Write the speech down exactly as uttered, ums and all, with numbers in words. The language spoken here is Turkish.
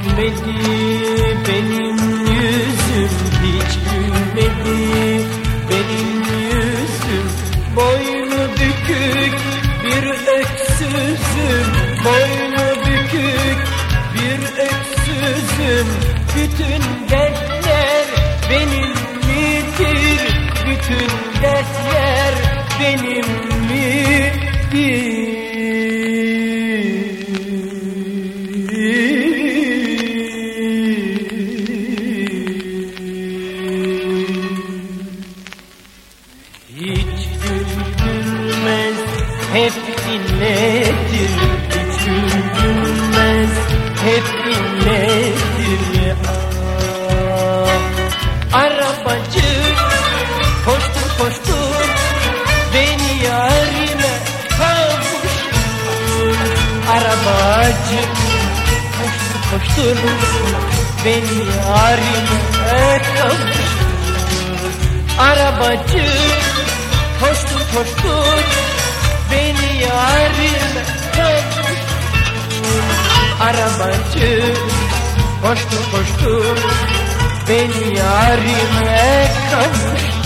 gülmedi, benim yüzüm hiç gülmedi, benim yüzüm. Boynu bükük bir öksüzüm, boynu bükük bir öksüzüm. Bütün dertler benim midir, bütün dertler benim midir. Hiç gülmez, hep inledir. Hiç gülmez, hep inledir. Ah, arabacı koştur koştur, beni yarime kavuştur. Arabacı koştur koştur, beni yarime kavuştur. Arabacı koştur koştur, beni yarime kavuştur. Arabacı koştur koştur, beni yarime kavuştur.